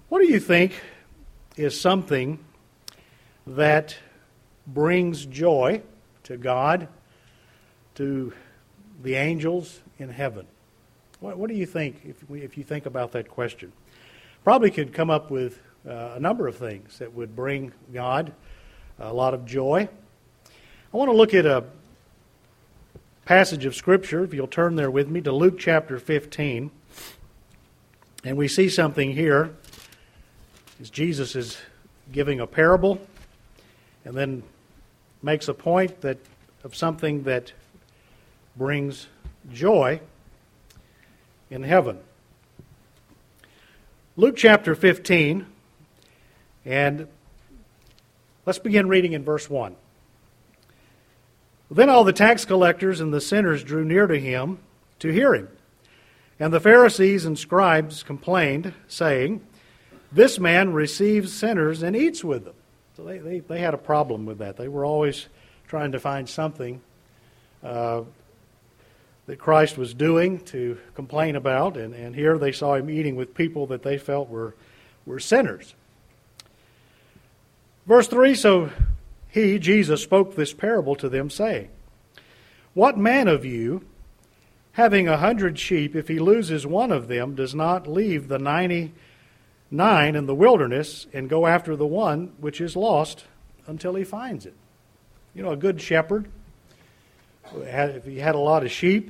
What do you think is something that brings joy to God, to the angels in heaven? What do you think if you think about that question? Probably could come up with a number of things that would bring God a lot of joy. I want to look at a passage of Scripture, if you'll turn there with me, to Luke chapter 15. And we see something here as Jesus is giving a parable and then makes a point of something that brings joy in heaven. Luke chapter 15, and let's begin reading in verse 1. Then all the tax collectors and the sinners drew near to him to hear him. And the Pharisees and scribes complained, saying, "This man receives sinners and eats with them." So they had a problem with that. They were always trying to find something that Christ was doing to complain about. And here they saw him eating with people that they felt were sinners. Verse 3, so he, Jesus, spoke this parable to them, saying, "What man of you, having 100 sheep, if he loses one of them, does not leave the 99 in the wilderness and go after the one which is lost until he finds it?" You know, a good shepherd, if he had a lot of sheep,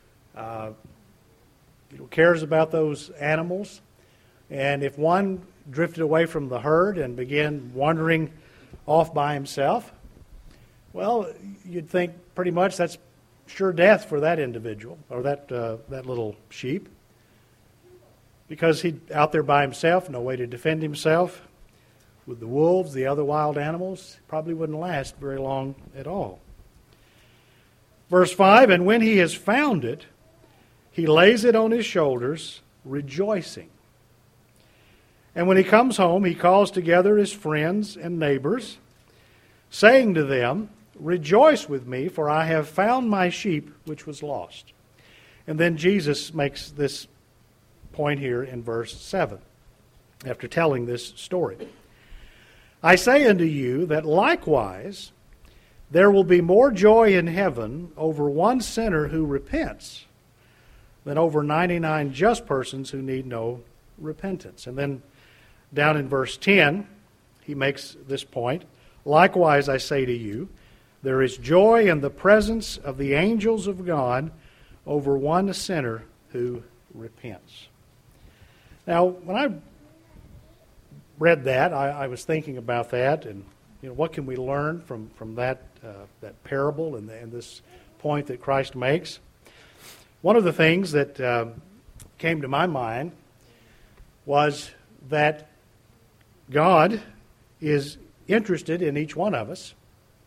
cares about those animals. And if one drifted away from the herd and began wandering off by himself, well, you'd think pretty much that's sure death for that individual or that little sheep, because he's out there by himself, no way to defend himself with the wolves, the other wild animals. Probably wouldn't last very long at all. Verse 5, and when he has found it, he lays it on his shoulders, rejoicing. And when he comes home, he calls together his friends and neighbors, saying to them, "Rejoice with me, for I have found my sheep which was lost." And then Jesus makes this point here in verse 7, after telling this story. "I say unto you that likewise there will be more joy in heaven over one sinner who repents than over 99 just persons who need no repentance." And then down in verse 10, he makes this point. "Likewise, I say to you, there is joy in the presence of the angels of God over one sinner who repents." Now, when I read that, I was thinking about that, and what can we learn from that parable and this point that Christ makes? One of the things that came to my mind was that God is interested in each one of us.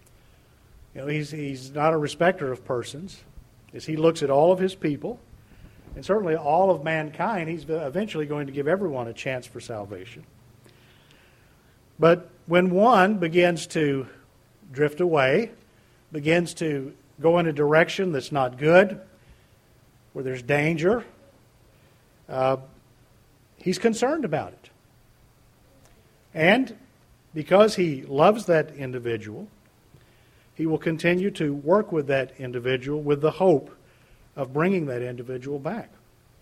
He's not a respecter of persons. As he looks at all of his people, and certainly all of mankind, he's eventually going to give everyone a chance for salvation. But when one begins to drift away, begins to go in a direction that's not good, where there's danger, he's concerned about it. And because he loves that individual, he will continue to work with that individual with the hope of bringing that individual back.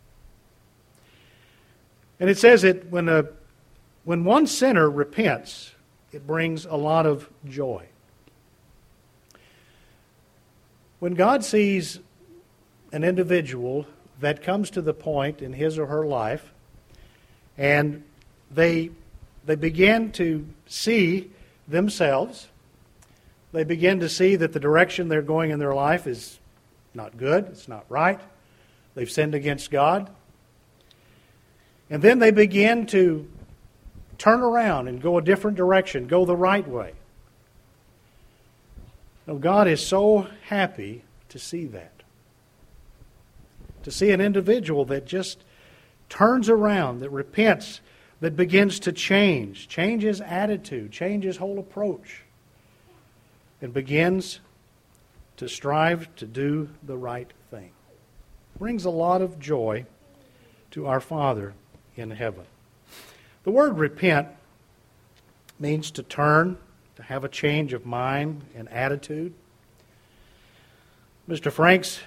And it says that when one sinner repents, it brings a lot of joy. When God sees an individual that comes to the point in his or her life, and they begin to see themselves, they begin to see that the direction they're going in their life is not good, it's not right, they've sinned against God, and then they begin to turn around and go a different direction, go the right way. Now, God is so happy to see that. To see an individual that just turns around, that repents, that begins to change his attitude, change his whole approach, and begins to strive to do the right thing. Brings a lot of joy to our Father in heaven. The word repent means to turn, to have a change of mind and attitude. Mr. Franks,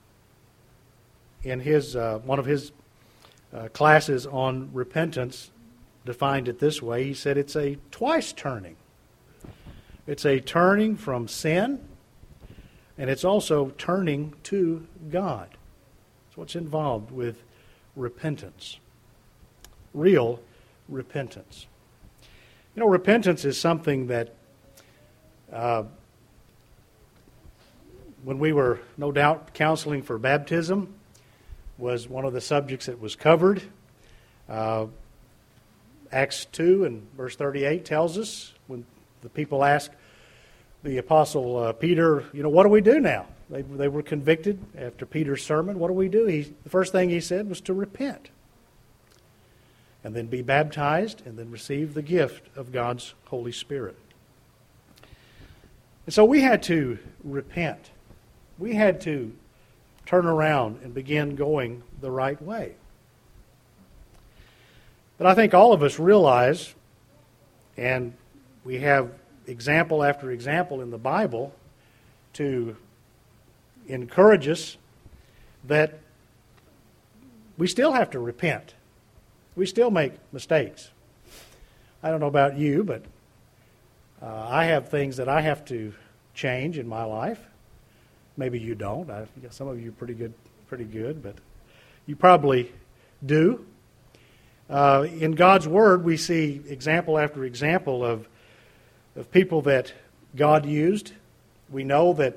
in his one of his classes on repentance, defined it this way. He said it's a twice turning. It's a turning from sin, and it's also turning to God. That's what's involved with repentance. Real repentance. You know, repentance is something that when we were, no doubt, counseling for baptism, was one of the subjects that was covered. Acts 2 and verse 38 tells us, when the people asked the Apostle Peter, what do we do now? They were convicted after Peter's sermon. What do we do? The first thing he said was to repent, and then be baptized, and then receive the gift of God's Holy Spirit. And so we had to repent. We had to turn around and begin going the right way. But I think all of us realize, and we have example after example in the Bible to encourage us, that we still have to repent. We still make mistakes. I don't know about you, but I have things that I have to change in my life. Maybe you don't. Some of you are pretty good, but you probably do. In God's Word, we see example after example of people that God used. We know that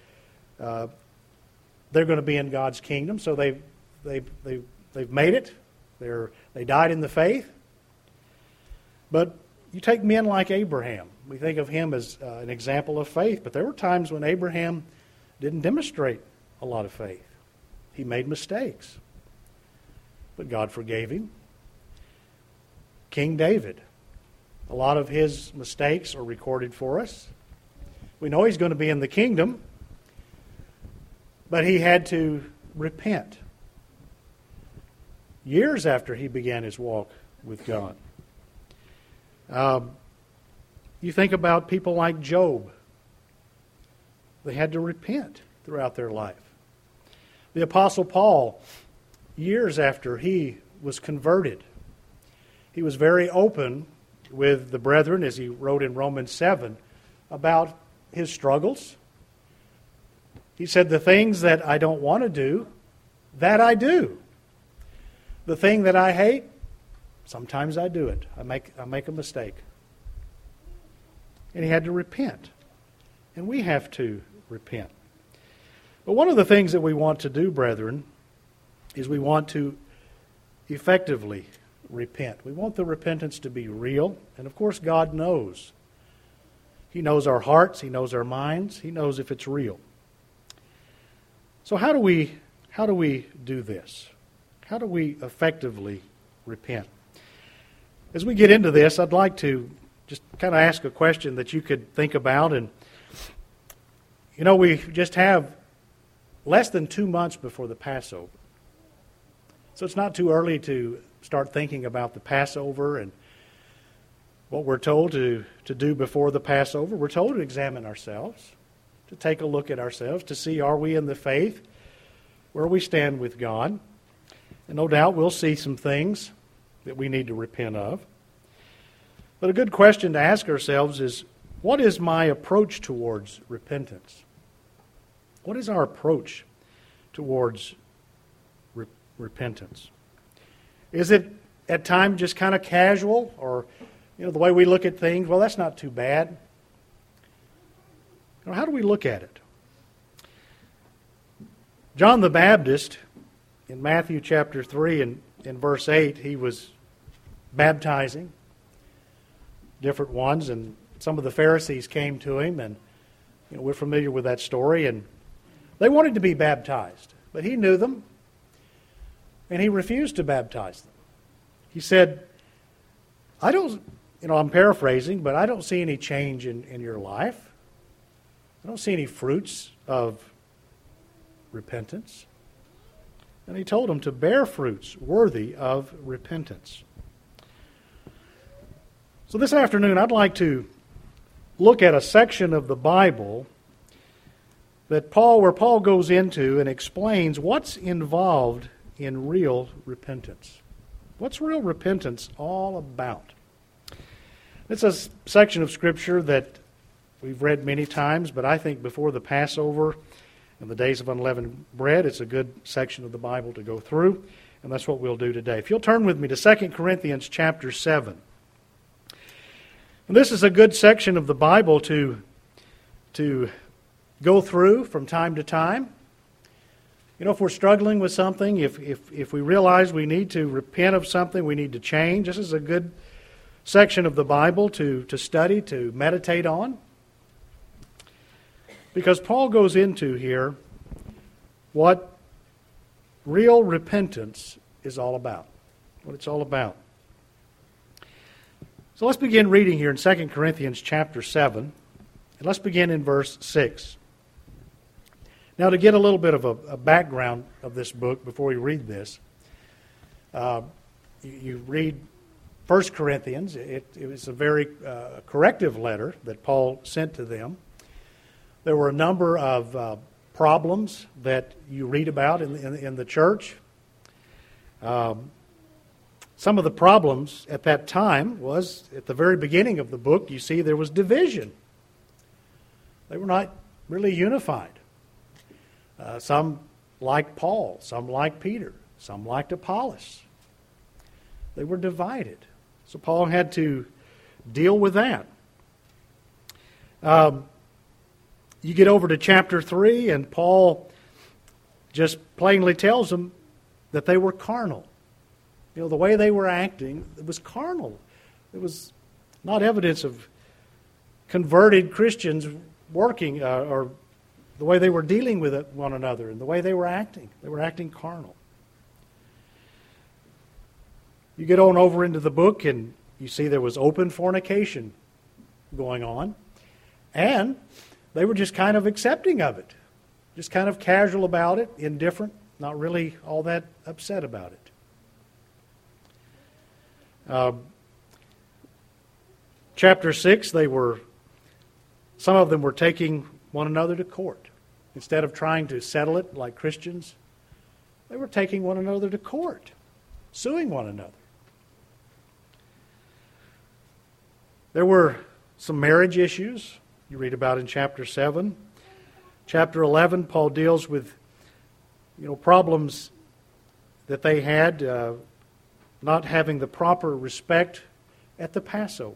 they're going to be in God's kingdom, so they've made it. They died in the faith. But you take men like Abraham. We think of him as an example of faith, but there were times when Abraham didn't demonstrate a lot of faith. He made mistakes, but God forgave him. King David, a lot of his mistakes are recorded for us. We know he's going to be in the kingdom, but he had to repent years after he began his walk with God. You think about people like Job. They had to repent throughout their life. The Apostle Paul, years after he was converted, he was very open with the brethren, as he wrote in Romans 7, about his struggles. He said, the things that I don't want to do, that I do. The thing that I hate, sometimes I do it. I make a mistake. And he had to repent. And we have to repent. But one of the things that we want to do, brethren, is we want to effectively repent. We want the repentance to be real. And of course, God knows. He knows our hearts. He knows our minds. He knows if it's real. So how do we do this? How do we effectively repent? As we get into this, I'd like to just kind of ask a question that you could think about. And, we just have less than 2 months before the Passover. So it's not too early to start thinking about the Passover and what we're told to do before the Passover. We're told to examine ourselves, to take a look at ourselves, to see, are we in the faith, where we stand with God. And no doubt we'll see some things that we need to repent of. But a good question to ask ourselves is, what is my approach towards repentance? What is our approach towards repentance? Is it at times just kind of casual, or the way we look at things? Well, that's not too bad. How do we look at it? John the Baptist, in Matthew chapter 3 and in verse 8, he was baptizing different ones, and some of the Pharisees came to him, and we're familiar with that story, and they wanted to be baptized, but he knew them, and he refused to baptize them. He said, I'm paraphrasing, but I don't see any change in your life. I don't see any fruits of repentance. And he told them to bear fruits worthy of repentance. So this afternoon I'd like to look at a section of the Bible where Paul goes into and explains what's involved in real repentance. What's real repentance all about? It's a section of Scripture that we've read many times, but I think before the Passover and the days of unleavened bread, it's a good section of the Bible to go through, and that's what we'll do today. If you'll turn with me to 2 Corinthians chapter 7. And this is a good section of the Bible to go through from time to time. You know, if we're struggling with something, if we realize we need to repent of something, we need to change, this is a good section of the Bible to study, to meditate on. Because Paul goes into here what real repentance is all about, what it's all about. So let's begin reading here in 2 Corinthians chapter 7, and let's begin in verse 6. Now, to get a little bit of a background of this book before we read this, you read 1 Corinthians. It was a very corrective letter that Paul sent to them. There were a number of problems that you read about in the church. Some of the problems at that time was, at the very beginning of the book, you see there was division. They were not really unified. Some liked Paul, some liked Peter, some liked Apollos. They were divided. So Paul had to deal with that. You get over to chapter 3, and Paul just plainly tells them that they were carnal. You know, the way they were acting, it was carnal. It was not evidence of converted Christians working or the way they were dealing with one another and the way they were acting. They were acting carnal. You get on over into the book and you see there was open fornication going on. And they were just kind of accepting of it. Just kind of casual about it, indifferent, not really all that upset about it. Chapter 6, some of them were taking one another to court. Instead of trying to settle it like Christians, they were taking one another to court, suing one another. There were some marriage issues you read about in chapter 7. Chapter 11, Paul deals with problems that they had, not having the proper respect at the Passover.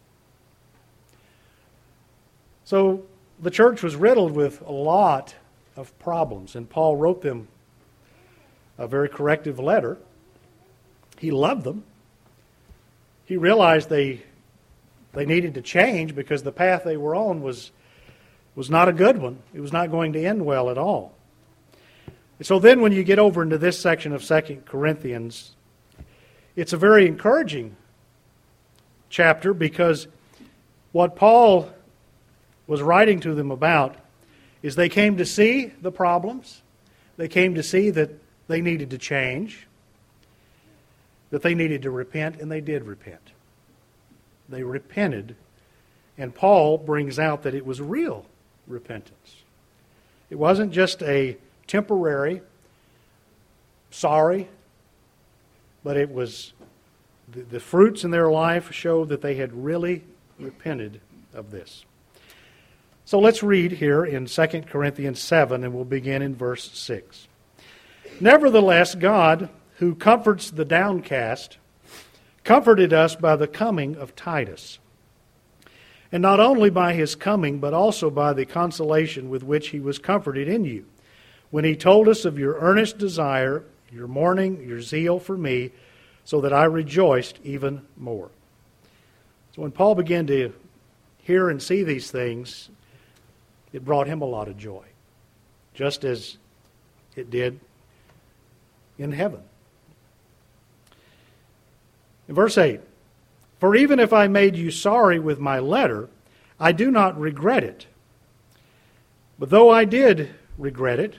So the church was riddled with a lot of problems, and Paul wrote them a very corrective letter. He loved them. He realized they needed to change because the path they were on was not a good one. It was not going to end well at all. So then when you get over into this section of 2 Corinthians, it's a very encouraging chapter because what Paul was writing to them about is they came to see the problems. They came to see that they needed to change, that they needed to repent, and they did repent. They repented, and Paul brings out that it was real repentance. It wasn't just a temporary sorry, but it was the fruits in their life showed that they had really repented of this. So let's read here in 2 Corinthians 7, and we'll begin in verse 6. Nevertheless, God, who comforts the downcast, comforted us by the coming of Titus. And not only by his coming, but also by the consolation with which he was comforted in you, when he told us of your earnest desire, your mourning, your zeal for me, so that I rejoiced even more. So when Paul began to hear and see these things, it brought him a lot of joy, just as it did in heaven. In verse 8, for even if I made you sorry with my letter, I do not regret it. But though I did regret it,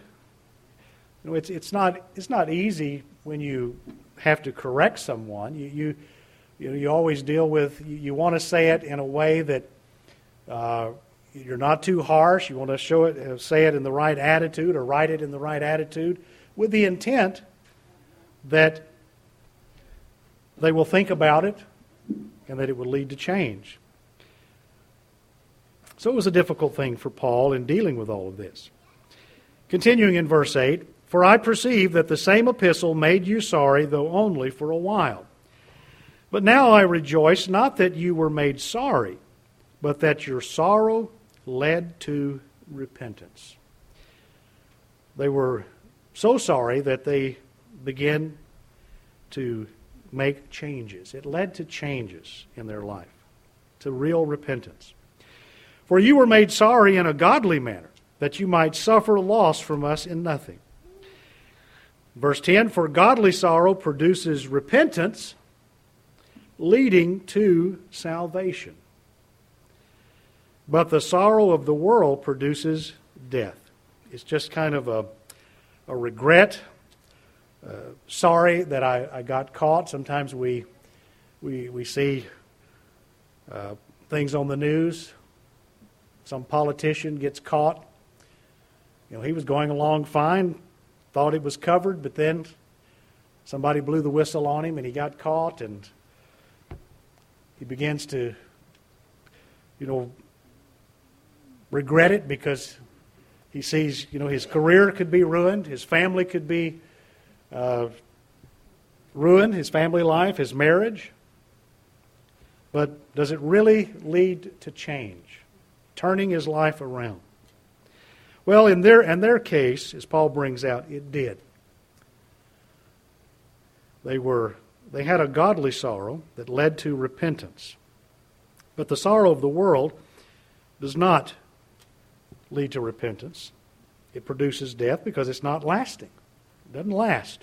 it's not easy when you have to correct someone. You always deal with, you want to say it in a way that you're not too harsh. You want to say it in the right attitude or write it in the right attitude with the intent that they will think about it and that it will lead to change. So it was a difficult thing for Paul in dealing with all of this. Continuing in verse 8, "For I perceive that the same epistle made you sorry, though only for a while. But now I rejoice, not that you were made sorry, but that your sorrow led to repentance." They were so sorry that they began to make changes. It led to changes in their life, to real repentance. "For you were made sorry in a godly manner, that you might suffer loss from us in nothing." Verse 10, "For godly sorrow produces repentance, leading to salvation. But the sorrow of the world produces death." It's just kind of a regret. Sorry that I got caught. Sometimes we see things on the news. Some politician gets caught. He was going along fine, thought it was covered, but then somebody blew the whistle on him and he got caught, and he begins to, regret it because he sees, his career could be ruined, his family could be ruined, his family life, his marriage. But does it really lead to change, turning his life around? Well, in their case, as Paul brings out, it did. They had a godly sorrow that led to repentance. But the sorrow of the world does not lead to repentance. It produces death because it's not lasting. It doesn't last.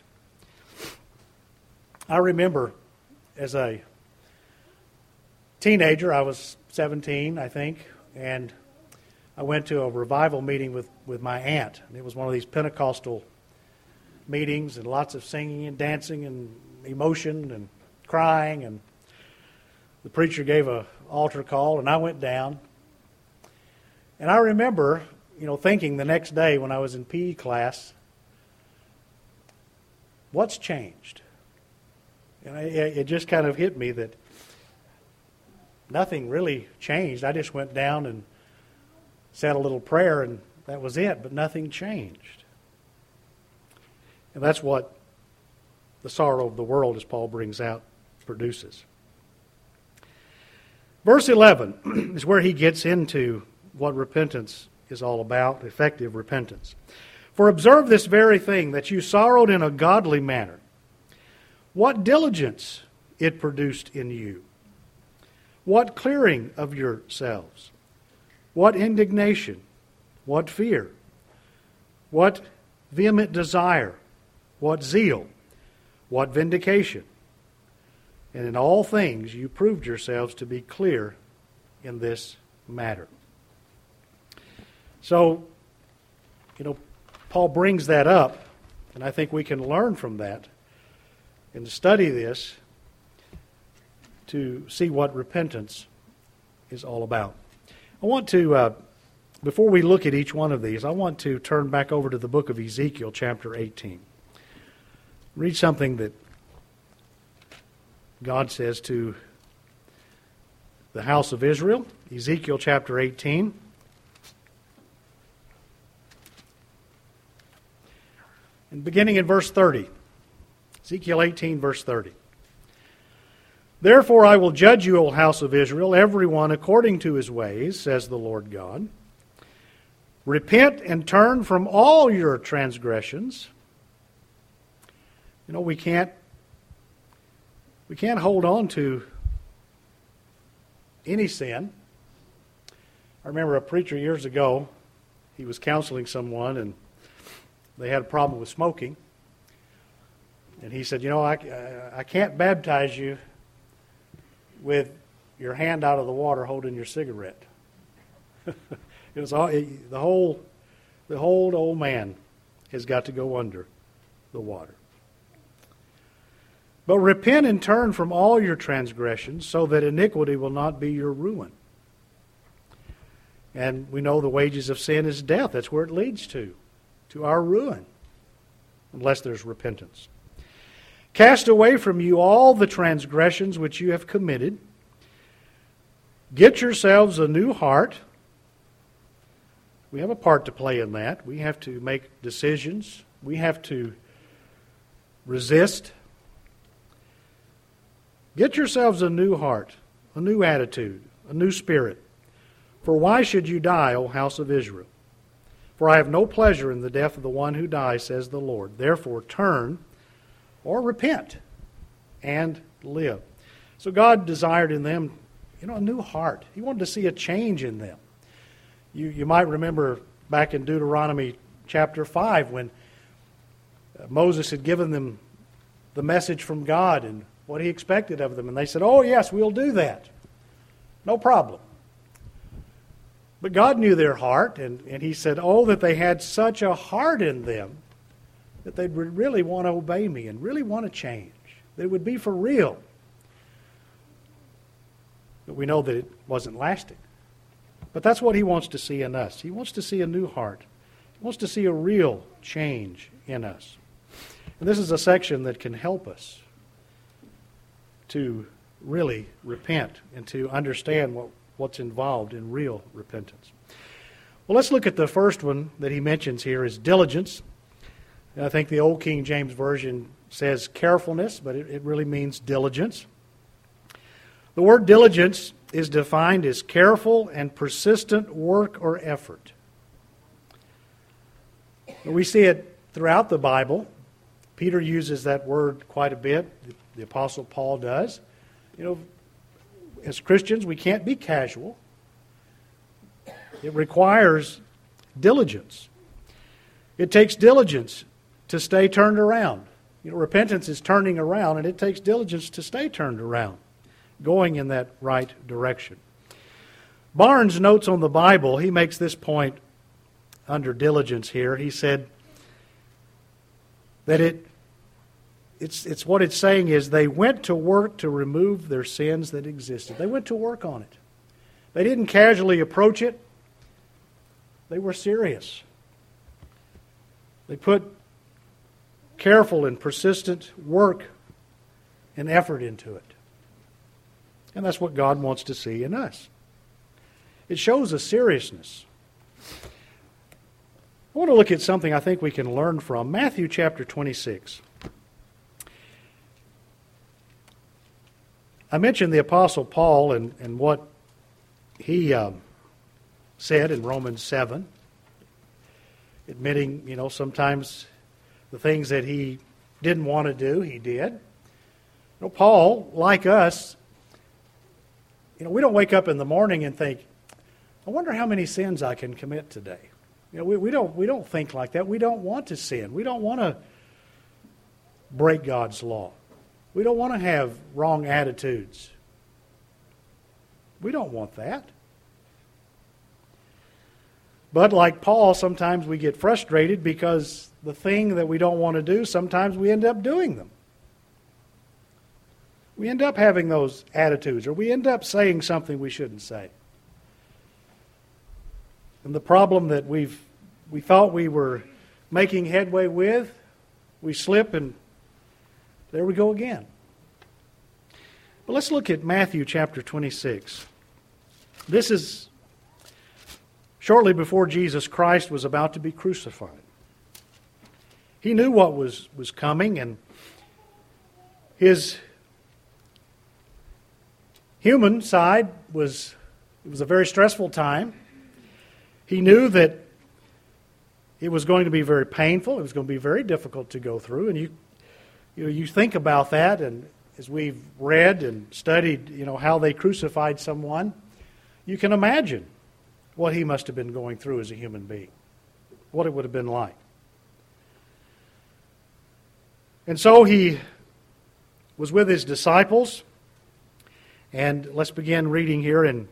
I remember as a teenager, I was 17, I think, and I went to a revival meeting with my aunt. And it was one of these Pentecostal meetings, and lots of singing and dancing and emotion and crying, and the preacher gave an altar call, and I went down. And I remember, thinking the next day when I was in PE class, what's changed? And it just kind of hit me that nothing really changed. I just went down and said a little prayer, and that was it, but nothing changed. And that's what the sorrow of the world, as Paul brings out, produces. Verse 11 is where he gets into what repentance is all about, effective repentance. "For observe this very thing, that you sorrowed in a godly manner. What diligence it produced in you! What clearing of yourselves! What indignation! What fear! What vehement desire! What zeal! What vindication! And in all things you proved yourselves to be clear in this matter." So, Paul brings that up, and I think we can learn from that and study this to see what repentance is all about. I want to, before we look at each one of these, I want to turn back over to the book of Ezekiel, chapter 18. Read something that God says to the house of Israel, Ezekiel chapter 18. And beginning in verse 30. Ezekiel 18, verse 30. "Therefore I will judge you, O house of Israel, every one according to his ways, says the Lord God. Repent and turn from all your transgressions." We can't hold on to any sin. I remember a preacher years ago, he was counseling someone, and they had a problem with smoking. And he said, I can't baptize you with your hand out of the water holding your cigarette. It was all, the whole old man has got to go under the water. But repent and turn from all your transgressions, so that iniquity will not be your ruin. And we know the wages of sin is death. That's where it leads to our ruin, unless there's repentance. Cast away from you all the transgressions which you have committed. Get yourselves a new heart. We have a part to play in that. We have to make decisions. We have to resist. Get yourselves a new heart, a new attitude, a new spirit. For why should you die, O house of Israel? For I have no pleasure in the death of the one who dies, says the Lord. Therefore turn or repent and live. So God desired in them, a new heart. He wanted to see a change in them. You might remember back in Deuteronomy chapter 5 when Moses had given them the message from God and what he expected of them. And they said, oh yes, we'll do that. No problem. But God knew their heart, and he said, oh, that they had such a heart in them that they'd really want to obey me and really want to change. That it would be for real. But we know that it wasn't lasting. But that's what he wants to see in us. He wants to see a new heart. He wants to see a real change in us. And this is a section that can help us to really repent and to understand what's involved in real repentance. Well, let's look at the first one that he mentions here is diligence. I think the Old King James Version says carefulness, but it really means diligence. The word diligence is defined as careful and persistent work or effort. We see it throughout the Bible. Peter uses that word quite a bit. The Apostle Paul does. As Christians, we can't be casual. It requires diligence. It takes diligence to stay turned around. Repentance is turning around, and it takes diligence to stay turned around, going in that right direction. Barnes notes on the Bible, he makes this point under diligence here. He said that it's what it's saying is they went to work to remove their sins that existed. They went to work on it. They didn't casually approach it. They were serious. They put careful and persistent work and effort into it. And that's what God wants to see in us. It shows a seriousness. I want to look at something I think we can learn from. Matthew chapter 26. I mentioned the Apostle Paul and what he said in Romans 7, admitting, sometimes the things that he didn't want to do, he did. Paul, like us, we don't wake up in the morning and think, I wonder how many sins I can commit today. We don't think like that. We don't want to sin. We don't want to break God's law. We don't want to have wrong attitudes. We don't want that. But like Paul, sometimes we get frustrated because the thing that we don't want to do, sometimes we end up doing them. We end up having those attitudes, or we end up saying something we shouldn't say. And the problem that we thought we were making headway with, we slip and there we go again. But let's look at Matthew chapter 26. This is shortly before Jesus Christ was about to be crucified. He knew what was coming, and his human side was a very stressful time. He knew that it was going to be very painful. It was going to be very difficult to go through. And you think about that, and as we've read and studied, how they crucified someone, you can imagine what he must have been going through as a human being, what it would have been like. And so he was with his disciples, and let's begin reading here in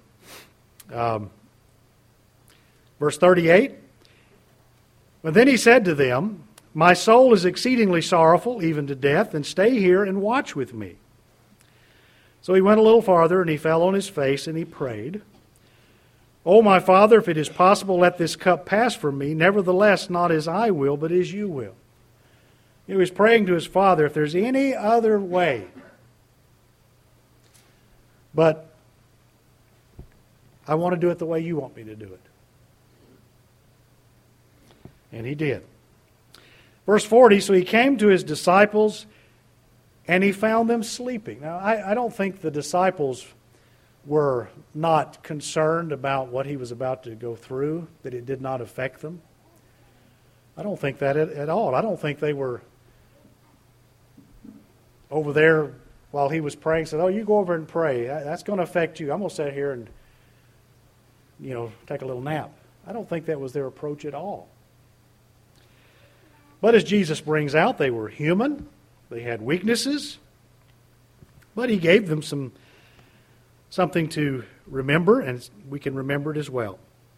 verse 38. But then he said to them, My soul is exceedingly sorrowful, even to death, and stay here and watch with me. So he went a little farther, and he fell on his face, and he prayed, O my Father, if it is possible, let this cup pass from me. Nevertheless, not as I will, but as you will. He was praying to his Father, if there's any other way, but I want to do it the way you want me to do it. And he did. Verse 40, so he came to his disciples, and he found them sleeping. Now, I don't think the disciples were not concerned about what he was about to go through, that it did not affect them. I don't think that at all. I don't think they were over there while he was praying, said, oh, you go over and pray. That's going to affect you. I'm going to sit here and, take a little nap. I don't think that was their approach at all. But as Jesus brings out, they were human. They had weaknesses. But he gave them something to remember, and we can remember it as well.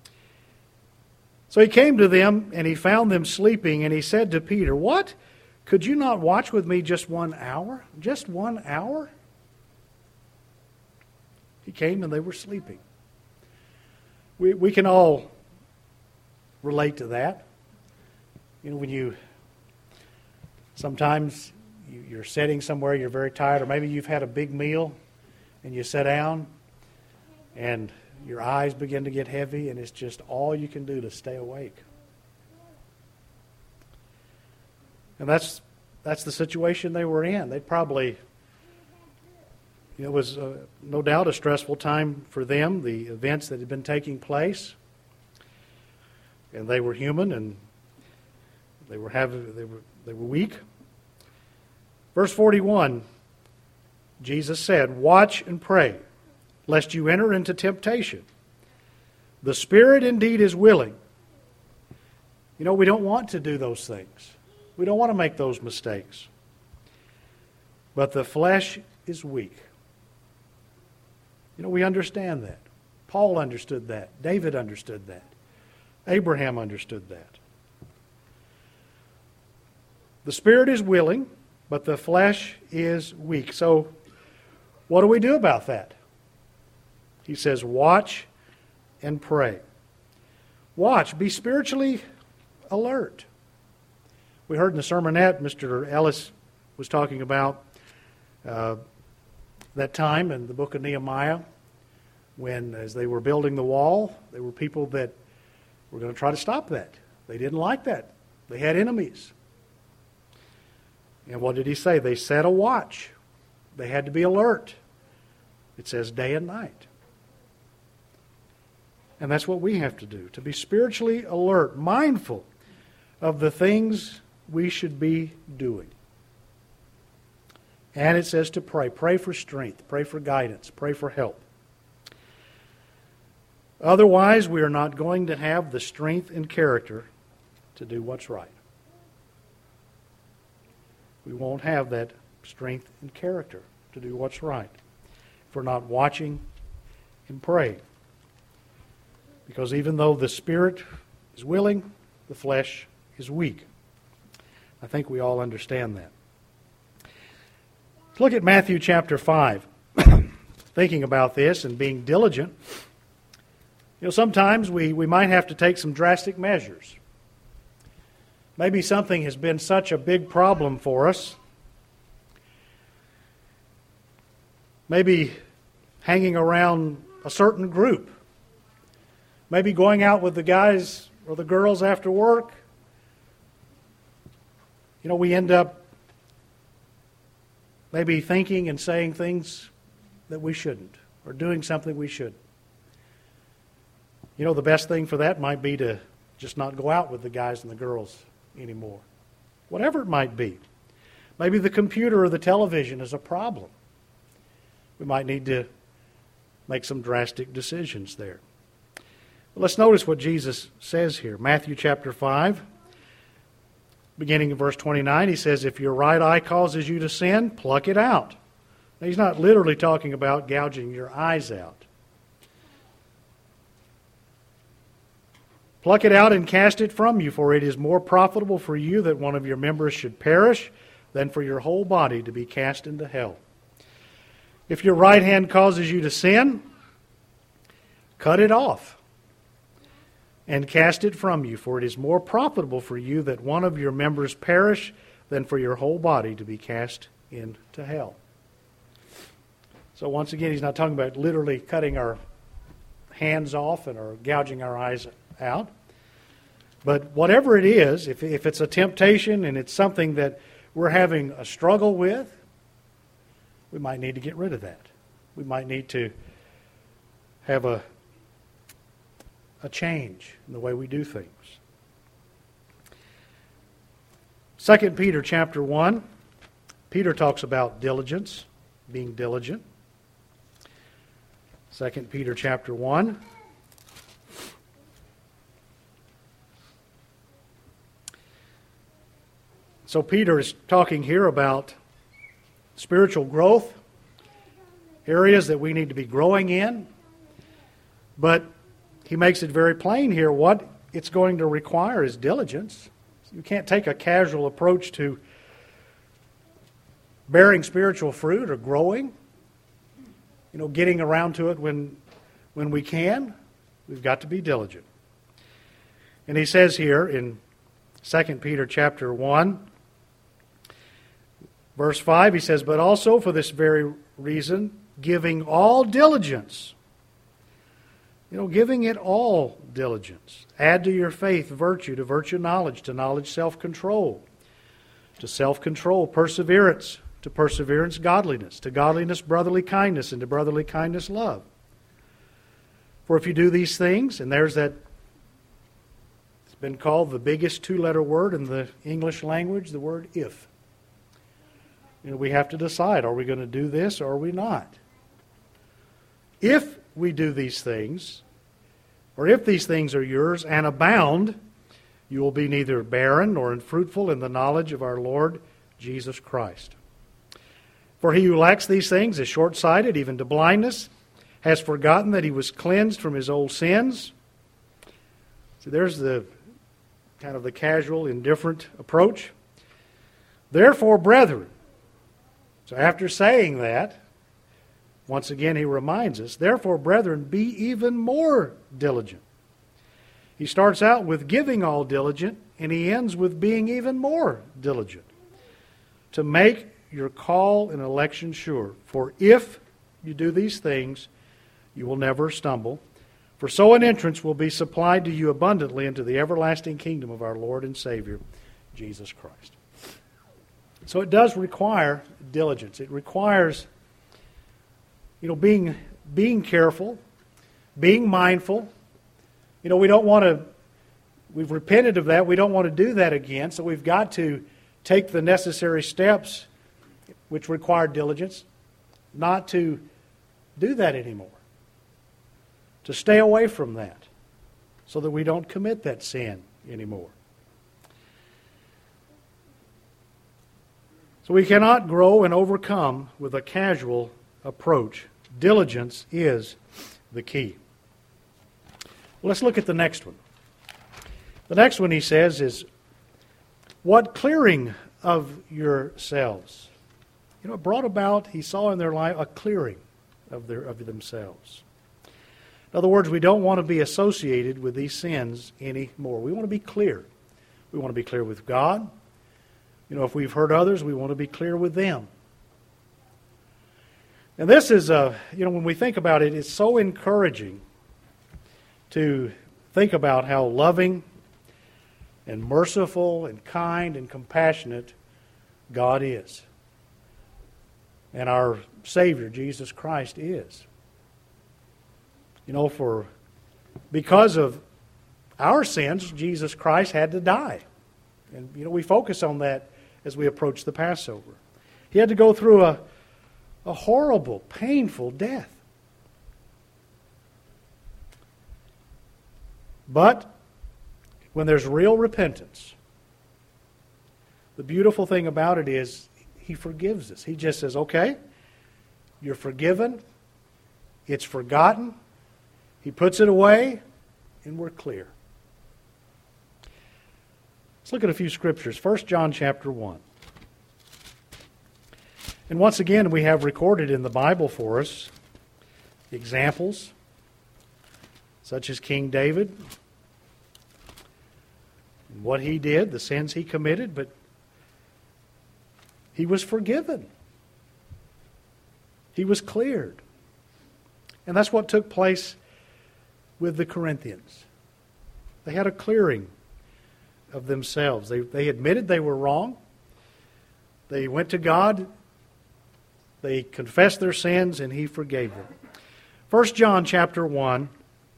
So he came to them, and he found them sleeping, and he said to Peter, what? Could you not watch with me just 1 hour? Just 1 hour? He came, and they were sleeping. We can all relate to that. When sometimes you're sitting somewhere, you're very tired, or maybe you've had a big meal, and you sit down, and your eyes begin to get heavy, and it's just all you can do to stay awake. And that's the situation they were in. They probably, it was no doubt a stressful time for them, the events that had been taking place. And they were human, and they were weak. Verse 41, Jesus said, watch and pray, lest you enter into temptation. The spirit indeed is willing. We don't want to do those things. We don't want to make those mistakes. But the flesh is weak. We understand that. Paul understood that. David understood that. Abraham understood that. The spirit is willing, but the flesh is weak. So, what do we do about that? He says, watch and pray. Watch. Be spiritually alert. We heard in the sermonette, Mr. Ellis was talking about that time in the book of Nehemiah when, as they were building the wall, there were people that were going to try to stop that. They didn't like that. They had enemies. And what did he say? They set a watch. They had to be alert. It says day and night. And that's what we have to do, to be spiritually alert, mindful of the things we should be doing. And it says to pray. Pray for strength. Pray for guidance. Pray for help. Otherwise, we are not going to have the strength and character to do what's right. We won't have that strength and character to do what's right if we're not watching and praying. Because even though the spirit is willing, the flesh is weak. I think we all understand that. Let's look at Matthew chapter 5. Thinking about this and being diligent. Sometimes we might have to take some drastic measures. Maybe something has been such a big problem for us. Maybe hanging around a certain group. Maybe going out with the guys or the girls after work. We end up maybe thinking and saying things that we shouldn't, or doing something we shouldn't. The best thing for that might be to just not go out with the guys and the girls anymore. Whatever it might be. Maybe the computer or the television is a problem. We might need to make some drastic decisions there. But let's notice what Jesus says here. Matthew chapter 5, beginning in verse 29, he says, if your right eye causes you to sin, pluck it out. Now, he's not literally talking about gouging your eyes out. Pluck it out and cast it from you, for it is more profitable for you that one of your members should perish than for your whole body to be cast into hell. If your right hand causes you to sin, cut it off and cast it from you, for it is more profitable for you that one of your members perish than for your whole body to be cast into hell. So once again, he's not talking about literally cutting our hands off and or gouging our eyes out. But whatever it is, if it's a temptation and it's something that we're having a struggle with, we might need to get rid of that. We might need to have a change in the way we do things. 2 Peter chapter 1, Peter talks about diligence, being diligent. 2 Peter chapter 1. So Peter is talking here about spiritual growth, areas that we need to be growing in. But he makes it very plain here what it's going to require is diligence. You can't take a casual approach to bearing spiritual fruit or growing, getting around to it when we can. We've got to be diligent. And he says here in 2 Peter chapter 1, verse 5, he says, "But also for this very reason, giving all diligence." Giving it all diligence. Add to your faith virtue, to virtue knowledge, to knowledge self-control, to self-control perseverance, to perseverance godliness, to godliness brotherly kindness, and to brotherly kindness love. For if you do these things, and there's that, it's been called the biggest two-letter word in the English language, the word if. We have to decide, are we going to do this or are we not? If we do these things, or if these things are yours and abound, you will be neither barren nor unfruitful in the knowledge of our Lord Jesus Christ. For he who lacks these things is short-sighted, even to blindness, has forgotten that he was cleansed from his old sins. So there's the kind of the casual, indifferent approach. Therefore, brethren, so after saying that, once again he reminds us, therefore, brethren, be even more diligent. He starts out with giving all diligent, and he ends with being even more diligent. To make your call and election sure. For if you do these things, you will never stumble. For so an entrance will be supplied to you abundantly into the everlasting kingdom of our Lord and Savior, Jesus Christ. So it does require diligence. It requires, being careful, being mindful. We don't want to, we've repented of that. We don't want to do that again. So we've got to take the necessary steps which require diligence, not to do that anymore. To stay away from that so that we don't commit that sin anymore. So we cannot grow and overcome with a casual approach. Diligence is the key. Well, let's look at the next one. The next one, he says, is what clearing of yourselves. It brought about, he saw in their life, a clearing of themselves. In other words, we don't want to be associated with these sins anymore. We want to be clear. We want to be clear with God. If we've hurt others, we want to be clear with them. And this is, when we think about it, it's so encouraging to think about how loving and merciful and kind and compassionate God is. And our Savior, Jesus Christ, is. Because of our sins, Jesus Christ had to die. And, we focus on that as we approach the Passover. He had to go through a horrible, painful death. But when there's real repentance, the beautiful thing about it is He forgives us. He just says, okay, you're forgiven, it's forgotten, He puts it away, and we're clear. Let's look at a few scriptures. 1 John chapter 1. And once again, we have recorded in the Bible for us examples such as King David, and what he did, the sins he committed, but he was forgiven. He was cleared. And that's what took place with the Corinthians. They had a clearing of themselves. They admitted they were wrong. They went to God. They confessed their sins, and He forgave them. 1 John chapter 1,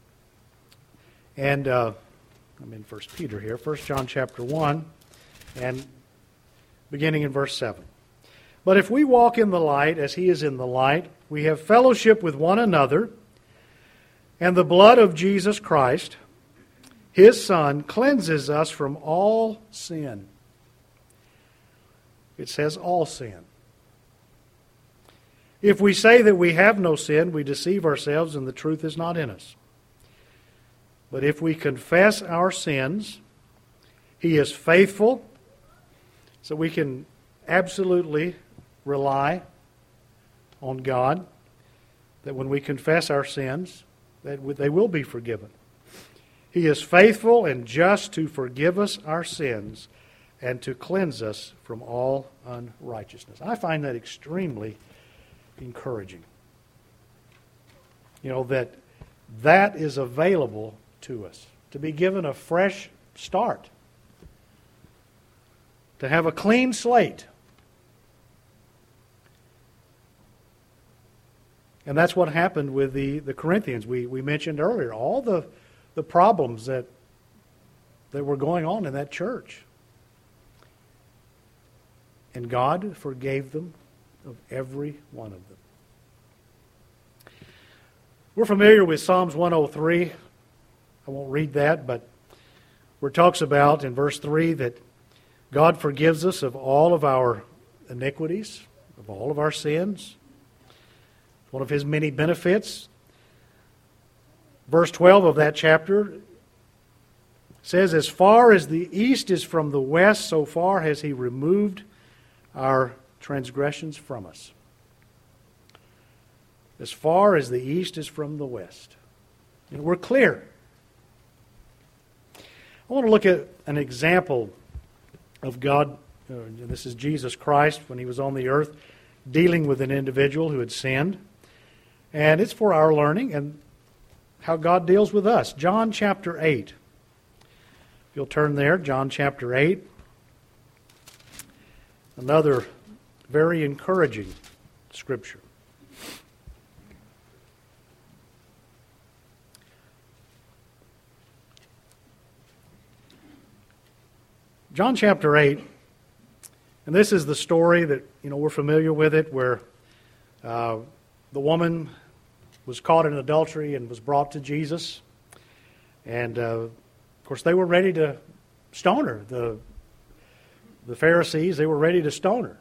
and I'm in 1 Peter here. 1 John chapter 1, and beginning in verse 7. But if we walk in the light as He is in the light, we have fellowship with one another, and the blood of Jesus Christ, His Son, cleanses us from all sin. It says all sin. If we say that we have no sin, we deceive ourselves and the truth is not in us. But if we confess our sins, He is faithful, so we can absolutely rely on God, that when we confess our sins, that they will be forgiven. He is faithful and just to forgive us our sins and to cleanse us from all unrighteousness. I find that extremely encouraging. You know, that is available to us, to be given a fresh start, to have a clean slate. And that's what happened with the Corinthians. We mentioned earlier all the problems that were going on in that church. And God forgave them of every one of them. We're familiar with Psalms 103. I won't read that, but where it talks about in verse 3 that God forgives us of all of our iniquities, of all of our sins. One of His many benefits. Verse 12 of that chapter says, as far as the east is from the west, so far has He removed our transgressions from us. As far as the east is from the west. And we're clear. I want to look at an example of God. This is Jesus Christ when He was on the earth dealing with an individual who had sinned. And it's for our learning and how God deals with us. John chapter 8. If you'll turn there, John chapter 8. Another very encouraging scripture. John chapter 8, and this is the story that, we're familiar with it, where the woman was caught in adultery and was brought to Jesus. And, of course, they were ready to stone her. The Pharisees, they were ready to stone her.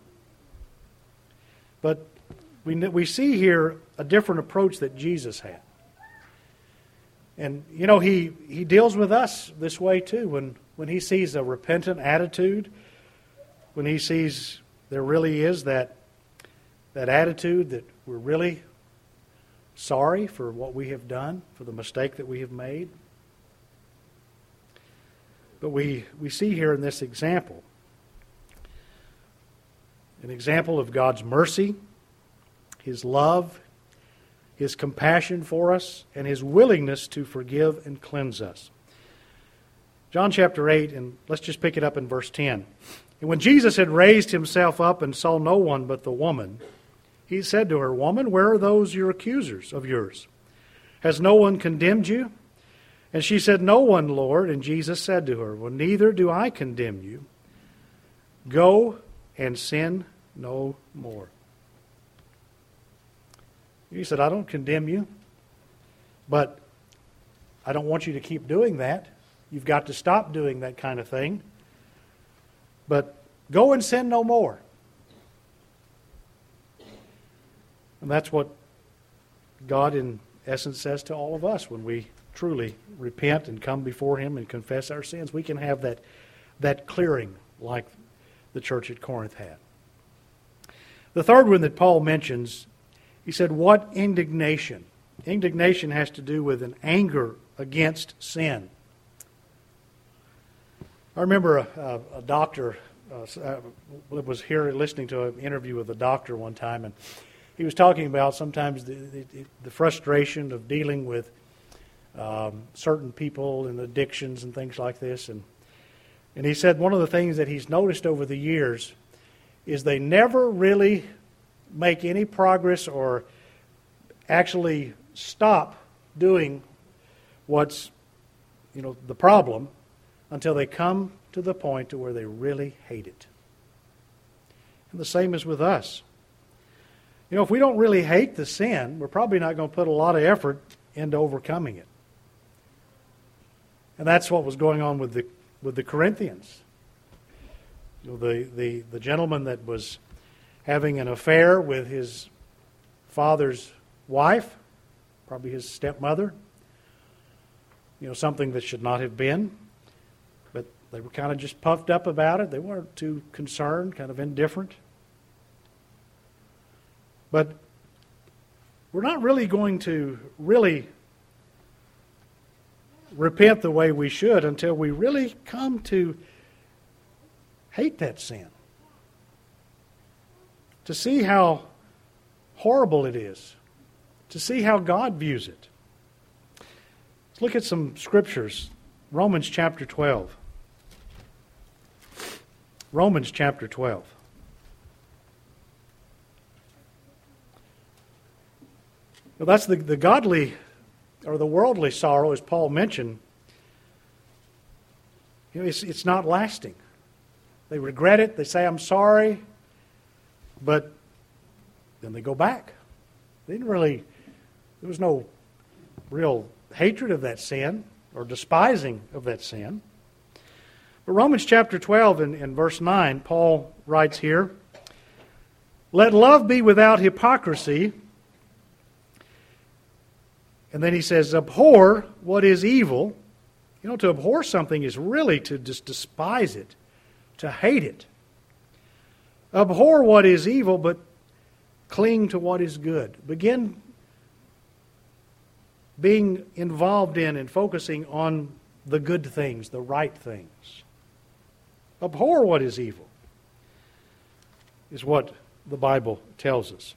But we see here a different approach that Jesus had. And, He deals with us this way too. When He sees a repentant attitude, when He sees there really is that attitude that we're really sorry for what we have done, for the mistake that we have made. But we see here in this example, an example of God's mercy, His love, His compassion for us, and His willingness to forgive and cleanse us. John chapter 8, and let's just pick it up in verse 10. And when Jesus had raised Himself up and saw no one but the woman, He said to her, Woman, where are those your accusers of yours? Has no one condemned you? And she said, No one, Lord. And Jesus said to her, Well, neither do I condemn you. Go and sin no more. He said, I don't condemn you, but I don't want you to keep doing that. You've got to stop doing that kind of thing. But go and sin no more. And that's what God, in essence, says to all of us when we truly repent and come before Him and confess our sins. We can have that that clearing like the church at Corinth had. The third one that Paul mentions, he said, what indignation? Indignation has to do with an anger against sin. I remember a doctor was here listening to an interview with a doctor one time, and he was talking about sometimes the frustration of dealing with certain people and addictions and things like this. And he said one of the things that he's noticed over the years is they never really make any progress or actually stop doing what's, the problem until they come to the point to where they really hate it. And the same is with us. If we don't really hate the sin, we're probably not going to put a lot of effort into overcoming it. And that's what was going on with the Corinthians. The gentleman that was having an affair with his father's wife, probably his stepmother, something that should not have been. But they were kind of just puffed up about it. They weren't too concerned, kind of indifferent. But we're not really going to repent the way we should until we really come to hate that sin. To see how horrible it is. To see how God views it. Let's look at some scriptures. Romans chapter 12. Romans chapter 12. Well, that's the godly or the worldly sorrow, as Paul mentioned. It's not lasting. They regret it. They say, I'm sorry. But then they go back. There was no real hatred of that sin or despising of that sin. But Romans chapter 12 and verse 9, Paul writes here, let love be without hypocrisy. And then he says, abhor what is evil. To abhor something is really to just despise it, to hate it. Abhor what is evil, but cling to what is good. Begin being involved in and focusing on the good things, the right things. Abhor what is evil, is what the Bible tells us.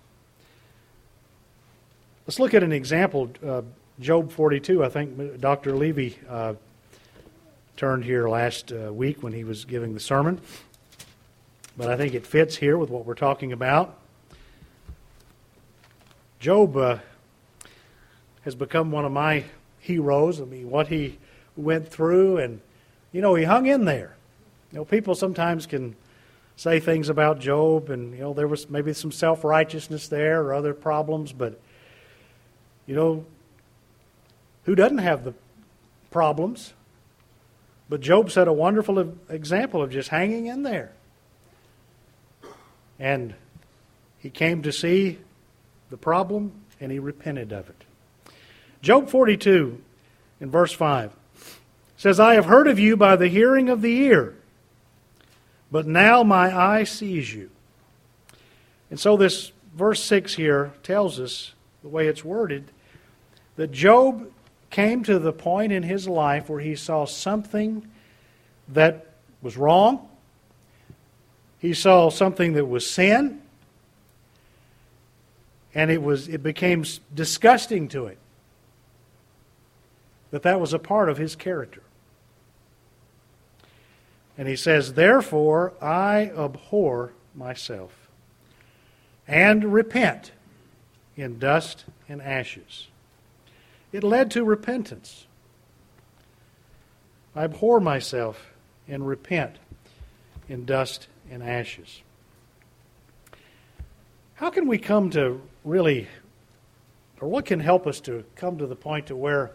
Let's look at an example. Job 42, I think Dr. Levy turned here last week when he was giving the sermon. But I think it fits here with what we're talking about. Job has become one of my heroes. What he went through, and, he hung in there. People sometimes can say things about Job, and, there was maybe some self-righteousness there or other problems, but who doesn't have the problems? But Job set a wonderful example of just hanging in there. And he came to see the problem, and he repented of it. Job 42, in verse 5, says, I have heard of you by the hearing of the ear, but now my eye sees you. And so this verse 6 here tells us, the way it's worded, that Job came to the point in his life where he saw something that was wrong. He saw something that was sin. And it became disgusting to him that was a part of his character. And he says, therefore I abhor myself and repent in dust and ashes. It led to repentance. I abhor myself and repent in dust and ashes. How can we come to really, or what can help us to come to the point to where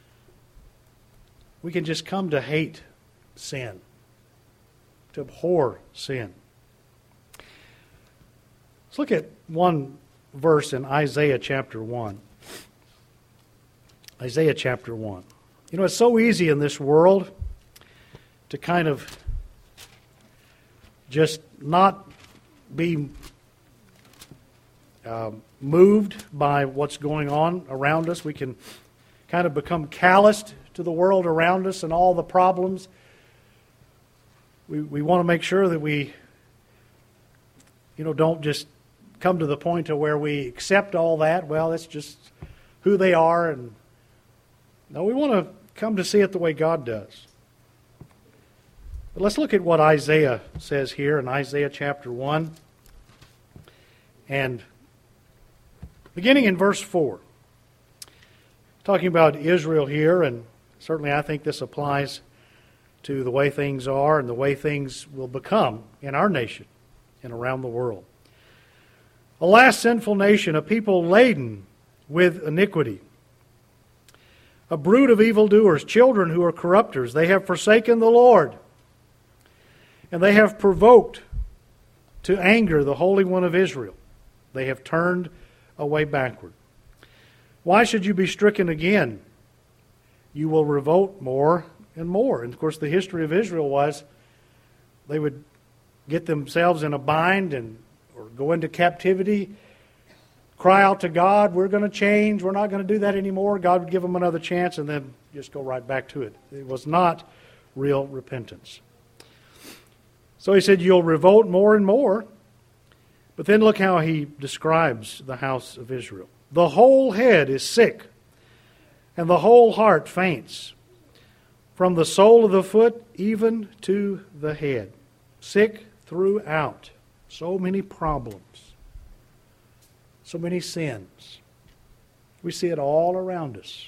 we can just come to hate sin, to abhor sin? Let's look at one verse in Isaiah chapter 1. Isaiah chapter 1. It's so easy in this world to kind of just not be moved by what's going on around us. We can kind of become calloused to the world around us and all the problems. We want to make sure that we, don't just come to the point to where we accept all that. Well, it's just who they are. And no, we want to come to see it the way God does. But let's look at what Isaiah says here in Isaiah chapter 1. And beginning in verse 4. Talking about Israel here, and certainly I think this applies to the way things are and the way things will become in our nation and around the world. Alas, sinful nation, a people laden with iniquity, a brood of evildoers, children who are corrupters. They have forsaken the Lord, and they have provoked to anger the Holy One of Israel. They have turned away backward. Why should you be stricken again? You will revolt more and more. And of course, the history of Israel was they would get themselves in a bind or go into captivity, cry out to God, we're going to change, we're not going to do that anymore. God would give them another chance and then just go right back to it. It was not real repentance. So he said, you'll revolt more and more. But then look how he describes the house of Israel. The whole head is sick, and the whole heart faints, from the sole of the foot even to the head. Sick throughout. So many problems. So many sins. We see it all around us.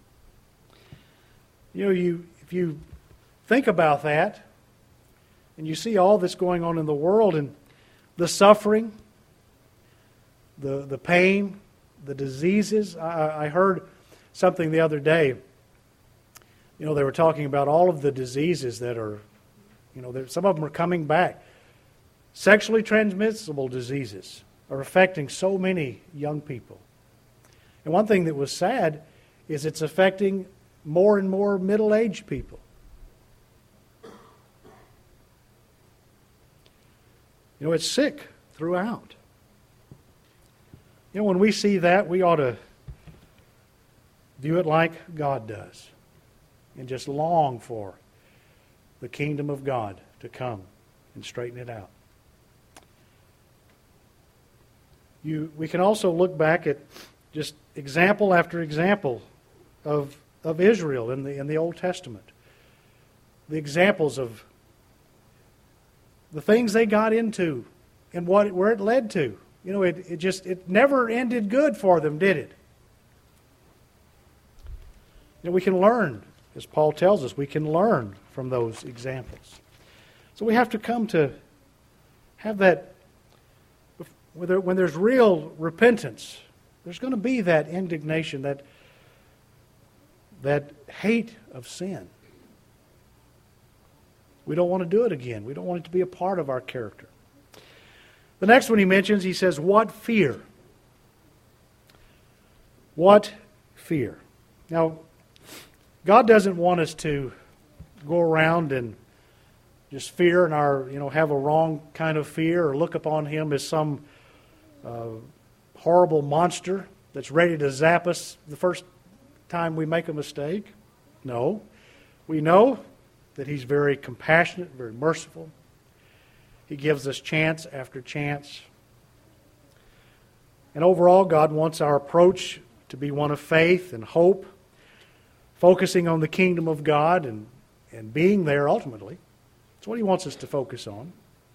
If you think about that, and you see all that's going on in the world, and the suffering, the pain, the diseases. I heard something the other day. They were talking about all of the diseases that are, some of them are coming back. Sexually transmissible diseases are affecting so many young people. And one thing that was sad is it's affecting more and more middle-aged people. It's sick throughout. When we see that, we ought to view it like God does and just long for the kingdom of God to come and straighten it out. We can also look back at just example after example of Israel in the Old Testament. The examples of the things they got into and where it led to. It never ended good for them, did it? We can learn, as Paul tells us, we can learn from those examples. So we have to come to have that, when there's real repentance, there's going to be that indignation, that hate of sin. We don't want to do it again. We don't want it to be a part of our character. The next one he mentions, he says, what fear? What fear? Now, God doesn't want us to go around and just fear and have a wrong kind of fear or look upon Him as some horrible monster that's ready to zap us the first time we make a mistake. No. We know that He's very compassionate, very merciful. He gives us chance after chance. And overall, God wants our approach to be one of faith and hope, focusing on the kingdom of God and being there ultimately. That's what He wants us to focus on.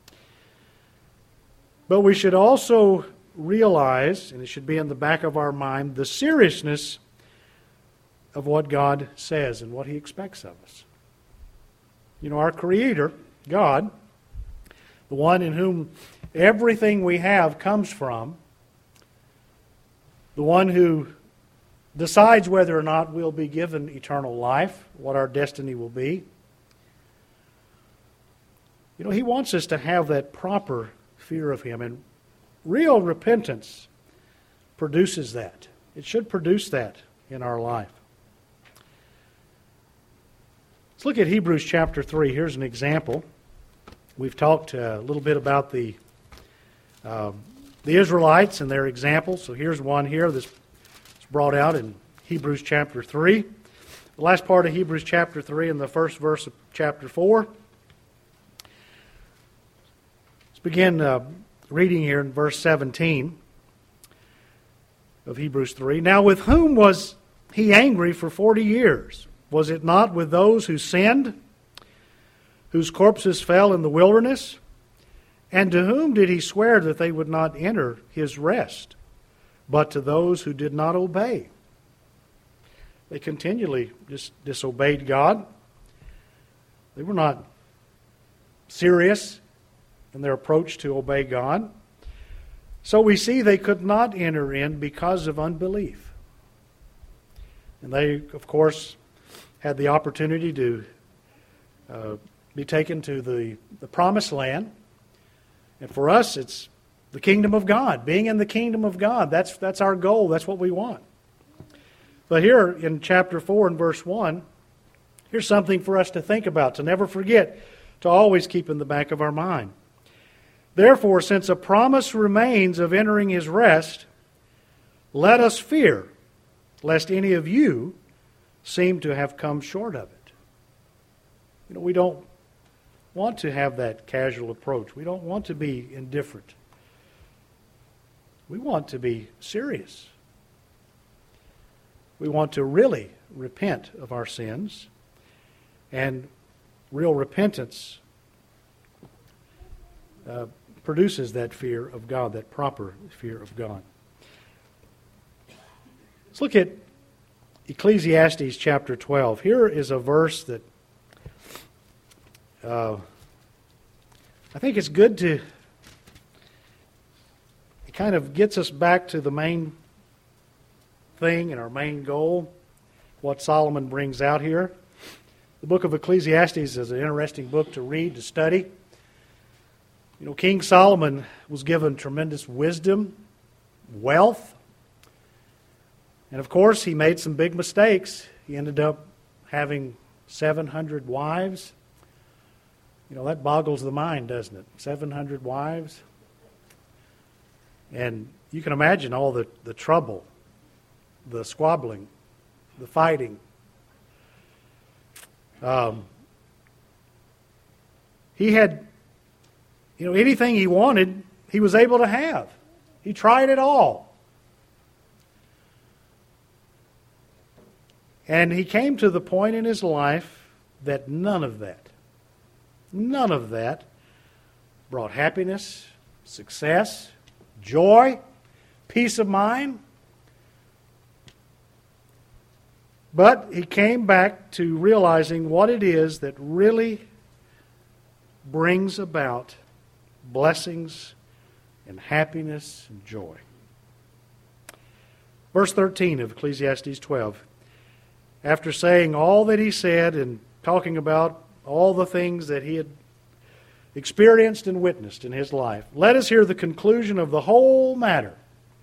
But we should also realize, and it should be in the back of our mind, the seriousness of what God says and what He expects of us. Our Creator, God, the one in whom everything we have comes from, the one who decides whether or not we'll be given eternal life, what our destiny will be. He wants us to have that proper fear of Him, and real repentance produces that. It should produce that in our life. Let's look at Hebrews chapter 3. Here's an example We've talked a little bit about the Israelites and their examples. So here's one here that's brought out in Hebrews chapter 3. The last part of Hebrews chapter 3 and the first verse of chapter 4. Let's begin reading here in verse 17 of Hebrews 3. Now with whom was he angry for 40 years? Was it not with those who sinned, whose corpses fell in the wilderness? And to whom did he swear that they would not enter his rest, but to those who did not obey? They continually disobeyed God. They were not serious in their approach to obey God. So we see they could not enter in because of unbelief. And they, of course, had the opportunity to be taken to the promised land. And for us, it's the kingdom of God. Being in the kingdom of God, that's our goal. That's what we want. But here in chapter 4 and verse 1, here's something for us to think about, to never forget, to always keep in the back of our mind. Therefore, since a promise remains of entering his rest, let us fear, lest any of you seem to have come short of it. You know, we don't want to have that casual approach. We don't want to be indifferent. We want to be serious. We want to really repent of our sins, and real repentance produces that fear of God, that proper fear of God. Let's look at Ecclesiastes chapter 12. Here is a verse that I think it's good to, it kind of gets us back to the main thing and our main goal, what Solomon brings out here. The book of Ecclesiastes is an interesting book to read, to study. You know, King Solomon was given tremendous wisdom, wealth, and of course he made some big mistakes. He ended up having 700 wives. You know, that boggles the mind, doesn't it? 700 wives. And you can imagine all the trouble, the squabbling, the fighting. He had, you know, anything he wanted, he was able to have. He tried it all. And he came to the point in his life that none of that brought happiness, success, joy, peace of mind. But he came back to realizing what it is that really brings about blessings and happiness and joy. Verse 13 of Ecclesiastes 12. After saying all that he said and talking about all the things that he had experienced and witnessed in his life, let us hear the conclusion of the whole matter.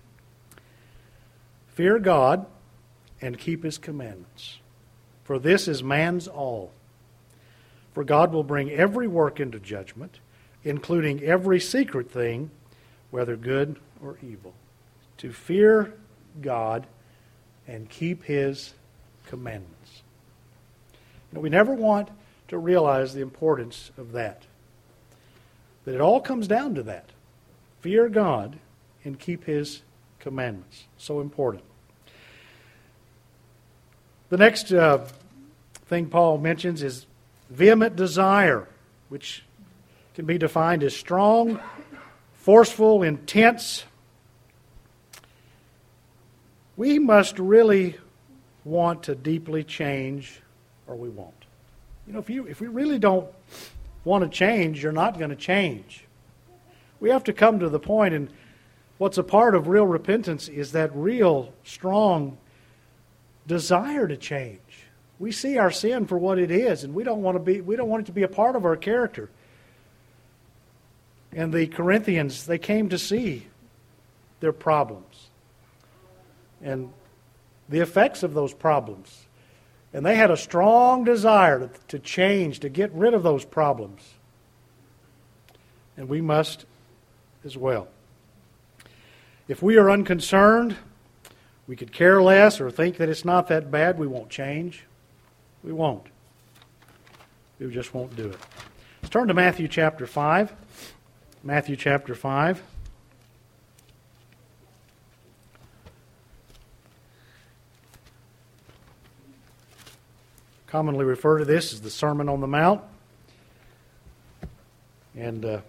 Fear God and keep his commandments, for this is man's all. For God will bring every work into judgment, including every secret thing, whether good or evil. To fear God and keep his commandments. You know, we never want to realize the importance of that. That it all comes down to that. Fear God and keep his commandments. So important. The next thing Paul mentions is vehement desire, which can be defined as strong, forceful, intense. We must really want to deeply change, or we won't. You know, if we really don't want to change, you're not going to change. We have to come to the point, and what's a part of real repentance is that real, strong desire to change. We see our sin for what it is, and we don't want it to be a part of our character. And the Corinthians, they came to see their problems and the effects of those problems. And they had a strong desire to change, to get rid of those problems. and we must as well. If we are unconcerned, we could care less or think that it's not that bad, we won't change. We won't. We just won't do it. Let's turn to Matthew chapter 5. Matthew chapter 5. Commonly refer to this as the Sermon on the Mount. And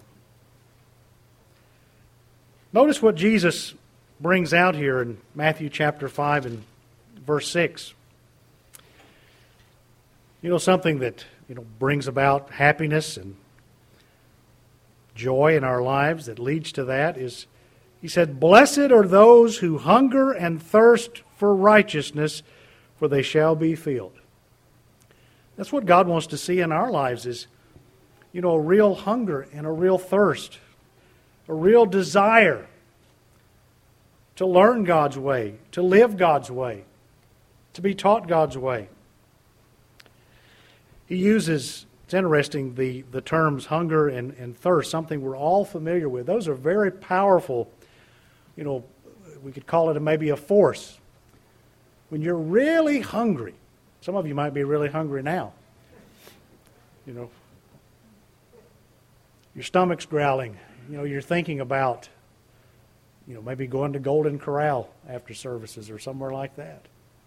notice what Jesus brings out here in Matthew chapter 5 and verse 6. You know, something that brings about happiness and joy in our lives that leads to that is, he said, "Blessed are those who hunger and thirst for righteousness, for they shall be filled." That's what God wants to see in our lives is, a real hunger and a real thirst, a real desire to learn God's way, to live God's way, to be taught God's way. He uses, it's interesting, the terms hunger and thirst, something we're all familiar with. Those are very powerful, we could call it maybe a force. When you're really hungry, some of you might be really hungry now. Your stomach's growling. You're thinking about, maybe going to Golden Corral after services or somewhere like that.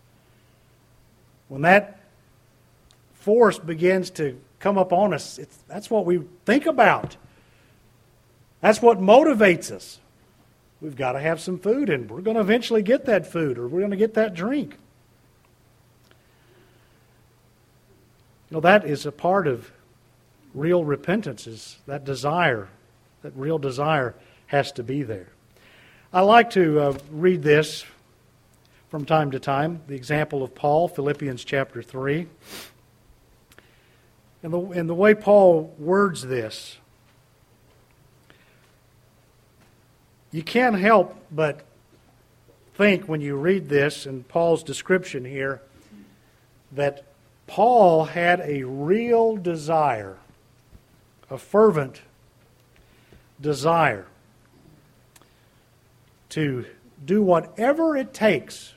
When that force begins to come up on us, that's what we think about. That's what motivates us. We've got to have some food, and we're going to eventually get that food, or we're going to get that drink. That is a part of real repentance, is that desire. That real desire has to be there. I like to read this from time to time, the example of Paul, Philippians chapter 3. And the way Paul words this, you can't help but think when you read this and Paul's description here that Paul had a real desire, a fervent desire to do whatever it takes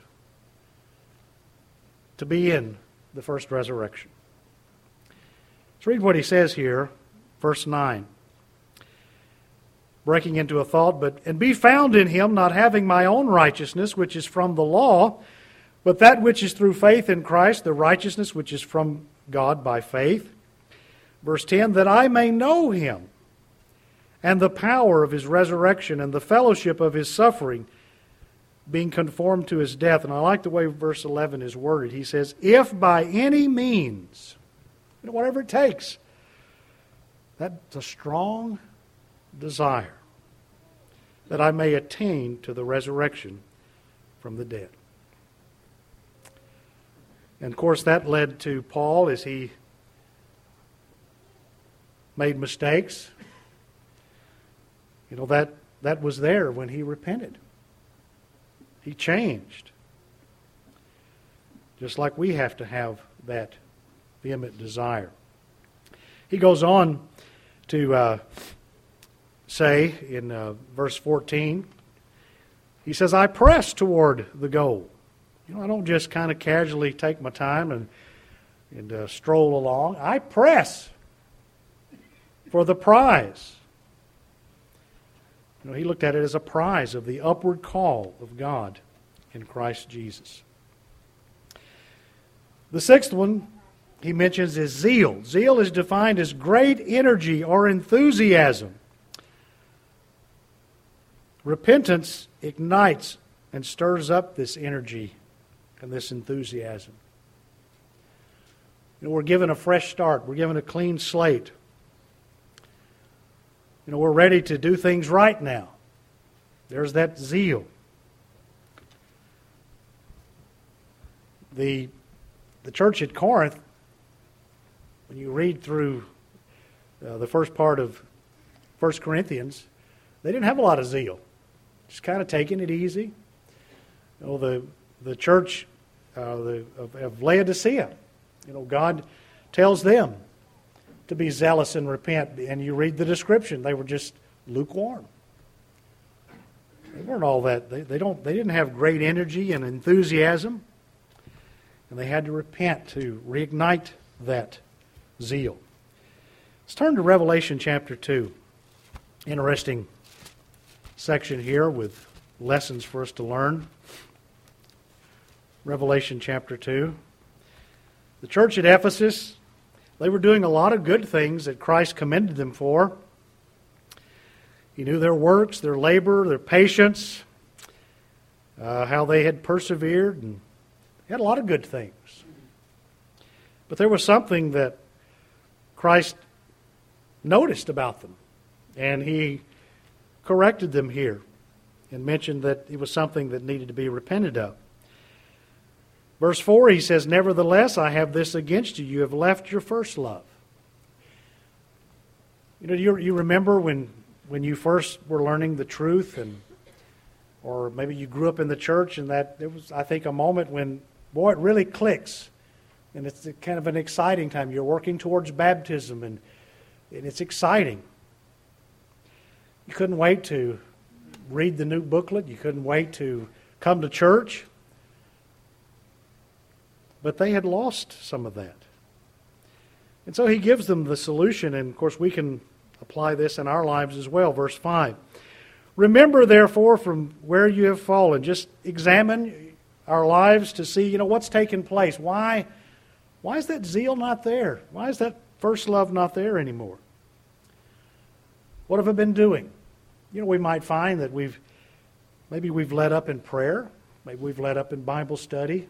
to be in the first resurrection. Let's read what he says here, verse 9. Breaking into a thought, and be found in him, not having my own righteousness, which is from the law, but that which is through faith in Christ, the righteousness which is from God by faith. Verse 10, that I may know him, and the power of his resurrection, and the fellowship of his suffering, being conformed to his death. And I like the way verse 11 is worded. He says, if by any means, whatever it takes, that's a strong desire, that I may attain to the resurrection from the dead. And of course that led to Paul as he made mistakes. That was there when he repented. He changed. Just like we have to have that vehement desire. He goes on to say in verse 14, he says, I press toward the goal. I don't just kind of casually take my time and stroll along. I press for the prize. He looked at it as a prize of the upward call of God in Christ Jesus. The sixth one he mentions is zeal. Zeal is defined as great energy or enthusiasm. Repentance ignites and stirs up this energy and this enthusiasm. We're given a fresh start. We're given a clean slate. We're ready to do things right now. There's that zeal. The church at Corinth, when you read through the first part of 1 Corinthians, they didn't have a lot of zeal. Just kind of taking it easy. The church of Laodicea, God tells them to be zealous and repent. And you read the description, they were just lukewarm. They weren't all that. They didn't have great energy and enthusiasm. And they had to repent to reignite that zeal. Let's turn to Revelation chapter 2. Interesting section here with lessons for us to learn. Revelation chapter 2. The church at Ephesus, they were doing a lot of good things that Christ commended them for. He knew their works, their labor, their patience, how they had persevered, and they had a lot of good things. But there was something that Christ noticed about them, and He corrected them here and mentioned that it was something that needed to be repented of. Verse 4, he says, "Nevertheless, I have this against you. You have left your first love." You know, you remember when you first were learning the truth, or maybe you grew up in the church, and that there was, I think, a moment when, boy, it really clicks. And it's kind of an exciting time. You're working towards baptism, and it's exciting. You couldn't wait to read the new booklet. You couldn't wait to come to church. But they had lost some of that. And so he gives them the solution, and of course we can apply this in our lives as well. Verse 5. "Remember, therefore, from where you have fallen." Just examine our lives to see, what's taken place. Why is that zeal not there? Why is that first love not there anymore? What have I been doing? We might find that we've let up in prayer. Maybe we've let up in Bible study.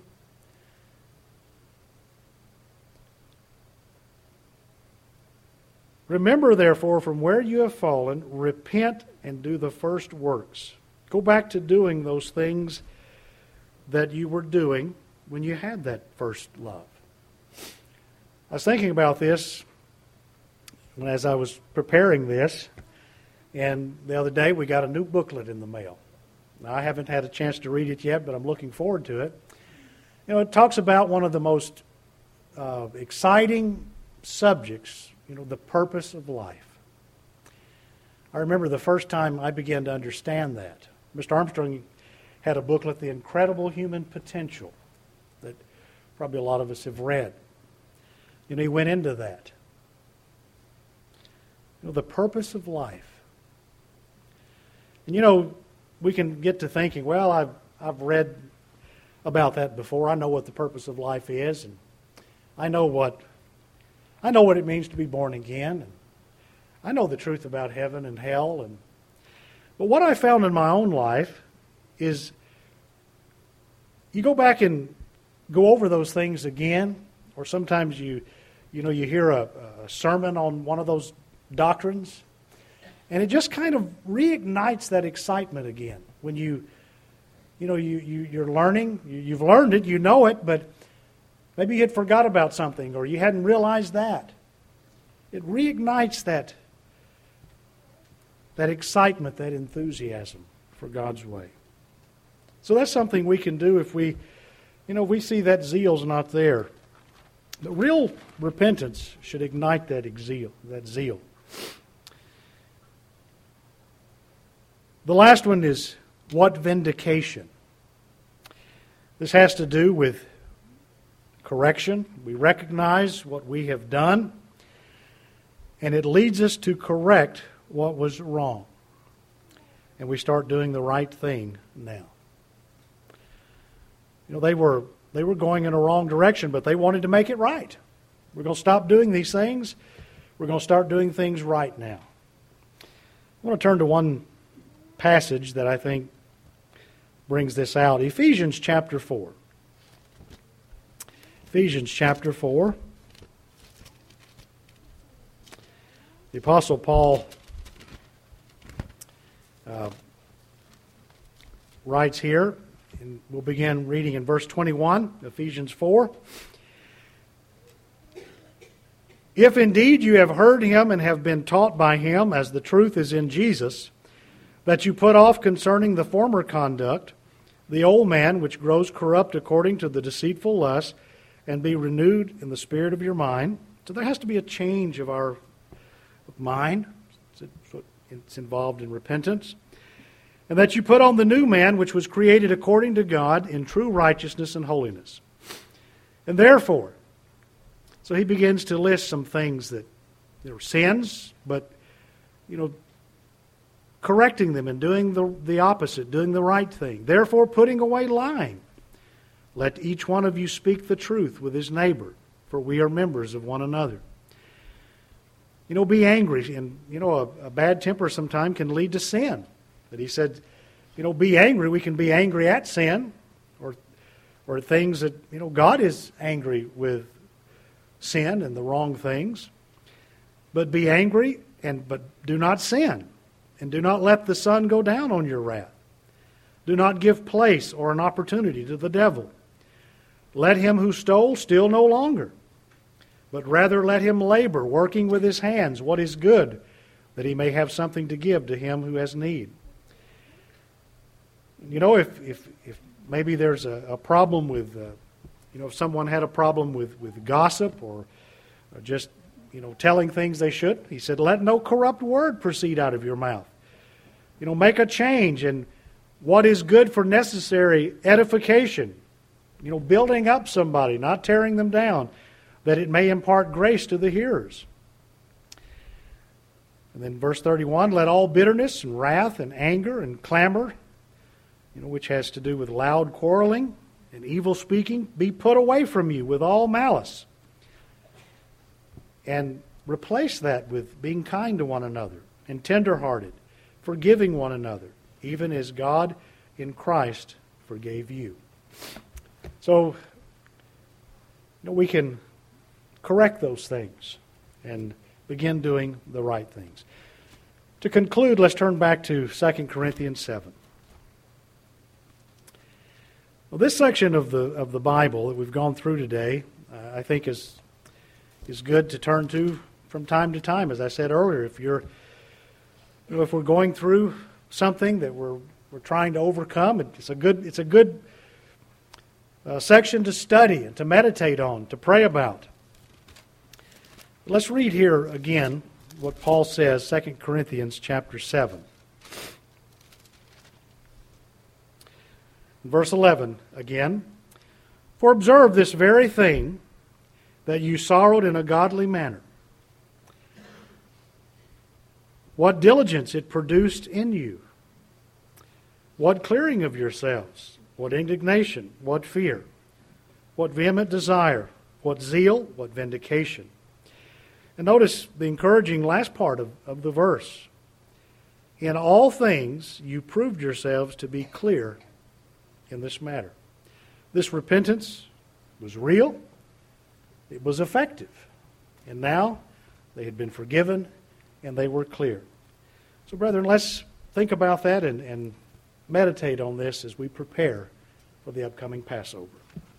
"Remember, therefore, from where you have fallen, repent and do the first works." Go back to doing those things that you were doing when you had that first love. I was thinking about this as I was preparing this, and the other day we got a new booklet in the mail. Now, I haven't had a chance to read it yet, but I'm looking forward to it. It talks about one of the most exciting subjects, the purpose of life. I remember the first time I began to understand that. Mr. Armstrong had a booklet, The Incredible Human Potential, that probably a lot of us have read. He went into that. The purpose of life. And we can get to thinking, well, I've read about that before. I know what the purpose of life is, and I know what it means to be born again, and I know the truth about heaven and hell. But what I found in my own life is you go back and go over those things again, or sometimes you hear a sermon on one of those doctrines, and it just kind of reignites that excitement again. When you're learning, you've learned it, you know it, but maybe you had forgot about something, or you hadn't realized that. It reignites that excitement, that enthusiasm for God's way. So that's something we can do if we see that zeal's not there. The real repentance should ignite that zeal. The last one is what vindication. This has to do with correction. We recognize what we have done, and it leads us to correct what was wrong. And we start doing the right thing now. They were going in a wrong direction, but they wanted to make it right. We're going to stop doing these things. We're going to start doing things right now. I want to turn to one passage that I think brings this out. Ephesians chapter 4. Ephesians chapter 4. The Apostle Paul writes here, and we'll begin reading in verse 21, Ephesians 4. "If indeed you have heard him and have been taught by him, as the truth is in Jesus, that you put off concerning the former conduct the old man which grows corrupt according to the deceitful lust, and be renewed in the spirit of your mind, So there has to be a change of our mind. It's involved in repentance. And that you put on the new man, which was created according to God in true righteousness and holiness. And therefore, so he begins to list some things that there were sins, but, correcting them and doing the opposite, doing the right thing. Therefore, putting away lying. Let each one of you speak the truth with his neighbor, for we are members of one another. Be angry. And, a bad temper sometimes can lead to sin. But he said, be angry. We can be angry at sin or things that, God is angry with sin and the wrong things. But be angry, but do not sin. And do not let the sun go down on your wrath. Do not give place or an opportunity to the devil. Let him who stole steal no longer, but rather let him labor, working with his hands what is good, that he may have something to give to him who has need. If maybe there's a problem with, if someone had a problem with gossip or just, telling things they shouldn't, he said, let no corrupt word proceed out of your mouth. Make a change in what is good for necessary edification. Building up somebody, not tearing them down, that it may impart grace to the hearers. And then verse 31, let all bitterness and wrath and anger and clamor, which has to do with loud quarreling and evil speaking, be put away from you with all malice. And replace that with being kind to one another and tenderhearted, forgiving one another, even as God in Christ forgave you. So, we can correct those things and begin doing the right things. To conclude, let's turn back to 2 Corinthians 7. Well, this section of the Bible that we've gone through today, I think is good to turn to from time to time. As I said earlier, if we're going through something that we're trying to overcome, it's a good section to study and to meditate on, to pray about. Let's read here again what Paul says, 2 Corinthians chapter 7. Verse 11 again. For observe this very thing, that you sorrowed in a godly manner. What diligence it produced in you. What clearing of yourselves. What indignation. What fear. What vehement desire. What zeal. What vindication. And notice the encouraging last part of the verse. In all things you proved yourselves to be clear in this matter. This repentance was real. It was effective. And now they had been forgiven and they were clear. So brethren, let's think about that and meditate on this as we prepare for the upcoming Passover.